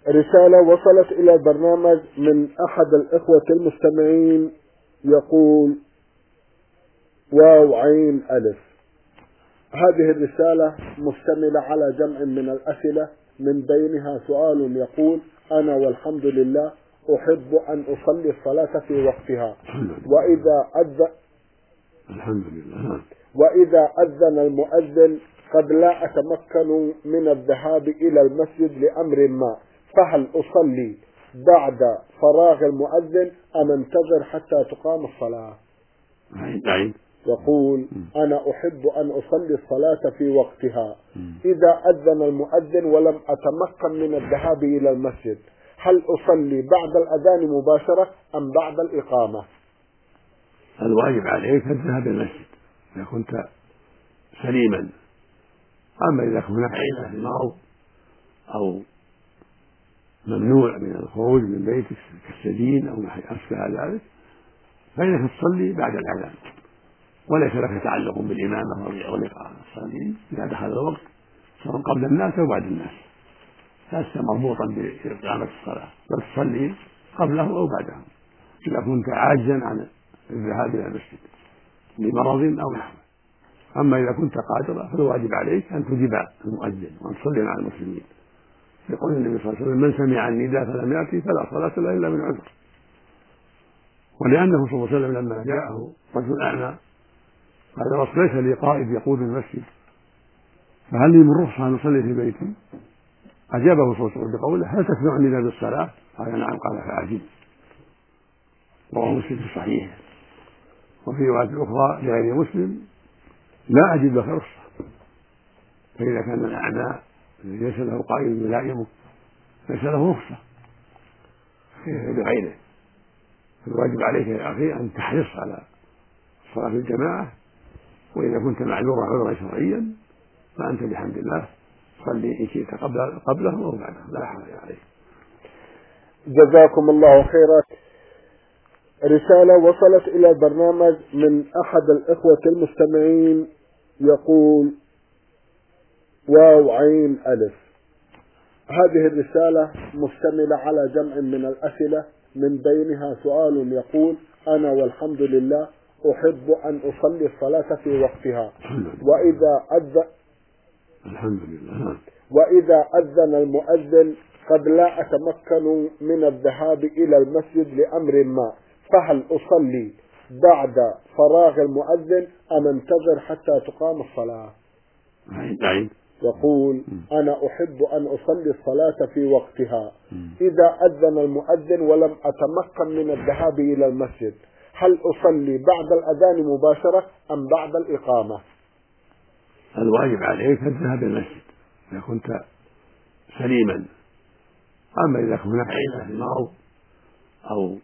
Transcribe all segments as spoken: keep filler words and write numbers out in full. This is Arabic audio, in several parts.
رسالة وصلت إلى البرنامج من أحد الإخوة المستمعين يقول: واو عين ألف. هذه الرسالة مشتملة على جمع من الأسئلة، من بينها سؤال يقول: أنا والحمد لله أحب أن أصلي الصلاة في وقتها، وإذا أذن الحمد لله وإذا أذن المؤذن قد لا أتمكن من الذهاب إلى المسجد لأمر ما، فهل أصلي بعد فراغ المؤذن أم انتظر حتى تقام الصلاة؟ عين. يقول: أنا أحب أن أصلي الصلاة في وقتها، إذا أذن المؤذن ولم أتمكن من الذهاب إلى المسجد، هل أصلي بعد الأذان مباشرة أم بعد الإقامة؟ الواجب عليك الذهاب إلى المسجد إذا كنت سليما، أما إذا كنت هناك علة مرض أو ممنوع من الخروج من بيتك كالسجين أو أشبه ذلك فإنك تصلي بعد الأذان، وليس لك تعلق بالإمامة أو الإقامة. الصلي إذا دخل الوقت سواء قبل الناس أو بعد الناس، لست مربوطا بإقامة الصلاة، بل تصلي قبله أو بعده إذا كنت عاجزا عن الذهاب إلى المسجد لمرض أو نحوه. أما إذا كنت قادرا فالواجب عليك أن تجيب المؤذن وأن تصلي مع المسلمين، يقول النبي صلى الله عليه وسلم: من سمع النداء فلم يأتي فلا صلاة له إلا من عذر. ولأنه صلى الله عليه وسلم لما جاءه رجل أعمى قال: رسول ليس لي قائد يقود المسجد فهل لي من رخصة أن أصلي في بيتي؟ أجابه صلى الله عليه وسلم بقوله: هل تسمع النداء بالصلاة؟ قال: نعم. قال: فأعجب. رواه مسلم في صحيحه. وفي رواية أخرى لغير مسلم: لا أجد لك رخصة. فإذا كان الأعمى ليس له قائد يلائمه ليس له رخصة بغيره، فالواجب عليك يا أخي أن تحرص على الصلاة في الجماعة، وإذا كنت معذورا عذرا شرعيا فأنت بحمد الله صلي إن شئت قبل قبله أو بعده، لا حرج عليك. جزاكم الله خيرا. رسالة وصلت إلى البرنامج من أحد الإخوة المستمعين يقول: واو عين ألف. هذه الرسالة مشتملة على جمع من الأسئلة، من بينها سؤال يقول: أنا والحمد لله أحب أن أصلي الصلاة في وقتها، وإذا أذن الحمد لله وإذا أذن المؤذن قد لا أتمكن من الذهاب إلى المسجد لأمر ما، فهل أصلي بعد فراغ المؤذن أم انتظر حتى تقام الصلاة؟ عين. يقول: أنا أحب أن أصلي الصلاة في وقتها، إذا أذن المؤذن ولم أتمكن من الذهاب إلى المسجد، هل أصلي بعد الأذان مباشرة أم بعد الإقامة؟ الواجب عليك الذهاب إلى المسجد إذا كنت سليما، أما إذا كنت هناك علة مرض أو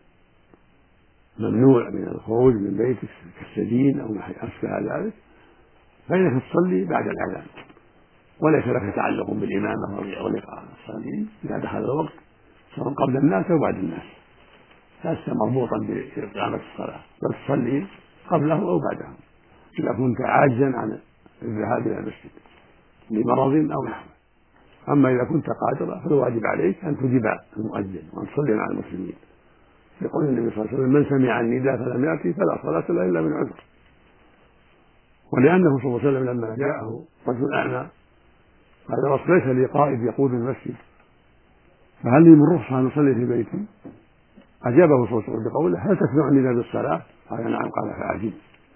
ممنوع من الخروج من بيتك كالسجين أو أشبه ذلك فإنك تصلي بعد الأذان، وليس لك تعلق بالإمامة أو الإقامة. الصلي إذا دخل الوقت سواء قبل الناس أو بعد الناس، لست مربوطا بإقامة الصلاة، بل تصلي قبله أو بعده إذا كنت عاجزا عن الذهاب إلى المسجد لمرض أو نحوه. أما إذا كنت قادرا فالواجب عليك أن تجيب المؤذن وأن تصلي مع المسلمين، يقول النبي صلى الله عليه وسلم: من سمع النداء فلم يأتي فلا صلاة له إلا من عذر. ولأنه صلى الله عليه وسلم لما جاءه رجل أعمى قال: رسول ليس لي قائد يقود المسجد فهل لي من رخصة أن أصلي في بيتي؟ أجابه صلى الله عليه وسلم بقوله: هل تسمع النداء بالصلاة؟ قال: نعم. قال: فأعجب.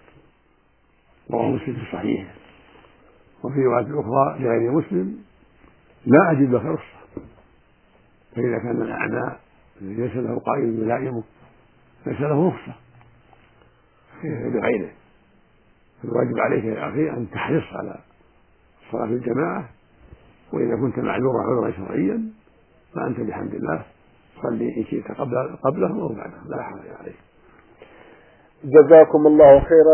رواه مسلم في صحيحه. وفي رواية أخرى لغير مسلم: لا أجد لك رخصة. فإذا كان الأعمى ليس له قائد يلائمه ليس له رخصة بغيره، فالواجب عليك يا أخي أن تحرص على الصلاة في الجماعة، وإذا كنت معذورا عذرا شرعيا فأنت بحمد الله صلي إن شئت قبله أو بعده، لا حرج عليك. جزاكم الله خيرا.